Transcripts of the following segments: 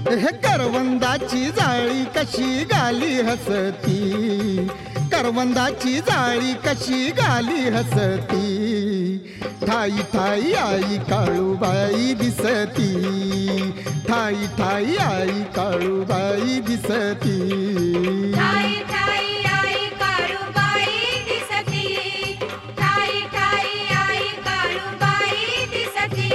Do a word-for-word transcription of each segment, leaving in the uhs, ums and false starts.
हे करवंदाची जाळी कशी गाली हसती, करवंदाची जाळी कशी गाली हसती, ठाई ठाई आई काळूबाई दिसती, ठाई ठाई आई काळूबाई दिसती, ठाई ठाई आई काळूबाई दिसती, ठाई ठाई आई काळूबाई दिसती.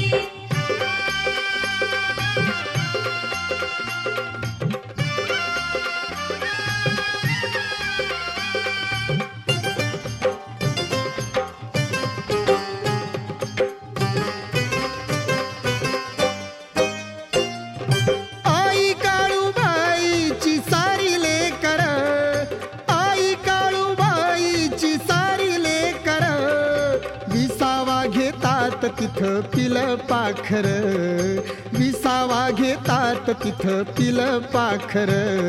आई काळूबाईची सारी लेकर, आई काळूबाईची सारी लेकर, विसावा घेतात तिथं पिल पाखर, विसावा घेतात तिथं पिल पाखर.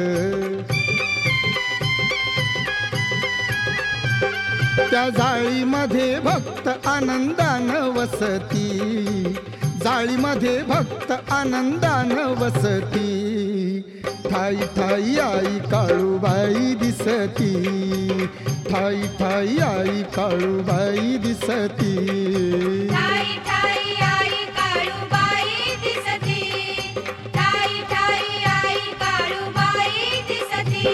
त्या जाळीमध्ये भक्त आनंदानं वसती, जाळीमध्ये भक्त आनंदानं वसती, ठाई ठाई आई काळूबाई दिसती, ठाई ठाई आई काळूबाई दिसती, ठाई ठाई आई काळूबाई दिसती, ठाई ठाई आई काळूबाई दिसती.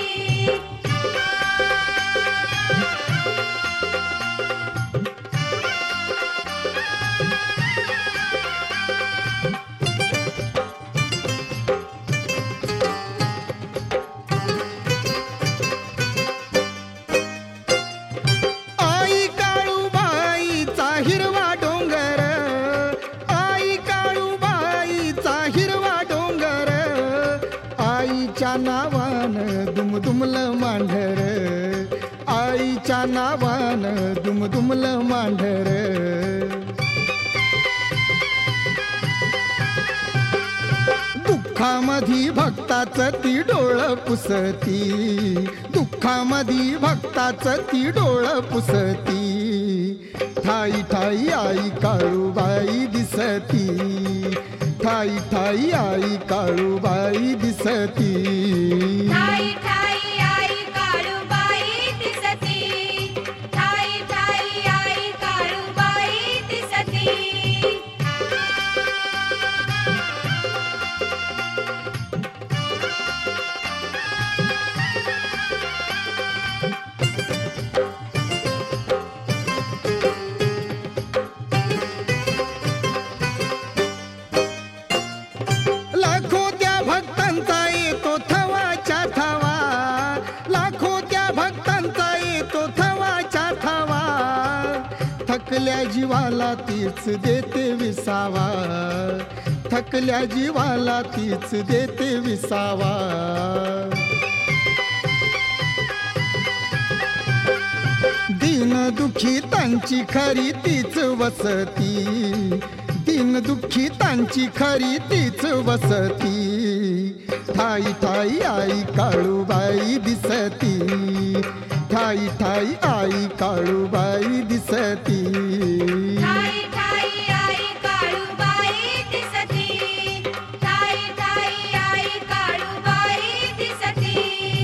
आई काळूबाईचा हिरवा डोंगर, आई काळूबाईचा हिरवा डोंगर, आईच्या नावानं दुमदुमलं मांढर, आईच्या नावानं दुमदुमलं मांढर. दुःखामधी भक्ताचं ती डोळं पुसती, दुःखामधी भक्ताचं ती डोळं पुसती, ठाई ठाई आई काळूबाई दिसती, ठाई ठाई आई काळूबाई दिसती, ठाई ठाई आई काळूबाई दिसती, ठाई ठाई आई काळूबाई दिसती. लाखो त्या भक्तांचा येतो थवाच्या थवा, लाखो त्या भक्तांचा येतो थवाच्या थवा, थकल्या जीवाला तीच देते विसावा, थकल्या जीवाला तीच देते विसावा. दीन दुःखितांची खरी तीच वसती, दीन दुःखितांची खरी तीच वसती, ठाई ठाई आई काळूबाई दिसती, ठाई ठाई आई काळूबाई दिसती, ठाई ठाई आई काळूबाई दिसती, ठाई ठाई आई काळूबाई दिसती.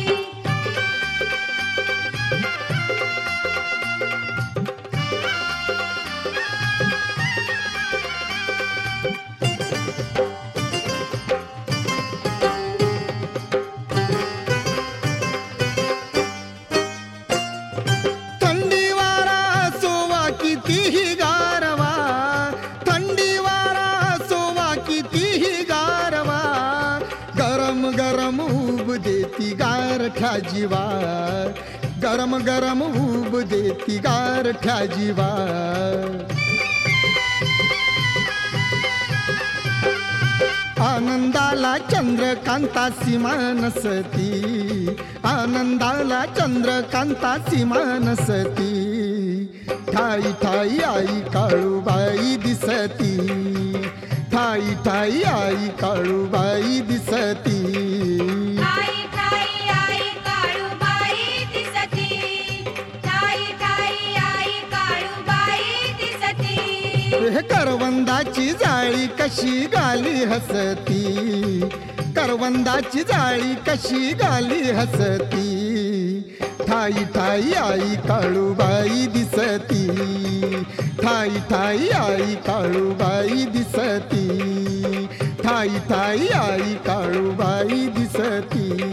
थंडी वारा सोवा कितीही गारवा, थंडी वारा सोवा कितीही गारवा, गरम गरम ऊब देती गारठ्या जीवा, गरम गरम ऊब देती गारठ्या जीवा. आनंदाला चंद्रकांता सीमा नसती, आनंदाला चंद्रकांता सीमा नसती, ठाई ठाई आई काळूबाई दिसती, ठाई ठाई आई काळूबाई दिसती, ठाई ठाई आई काळूबाई दिसती, ठाई ठाई आई काळूबाई दिसती. हे करवंदाची जाळी कशी गाली हसती, करवंदाची जाळी कशी गाली हसती ठाई ठाई आई काळूबाई दिसती ठाई ठाई आई काळूबाई दिसती ठाई ठाई आई काळूबाई दिसती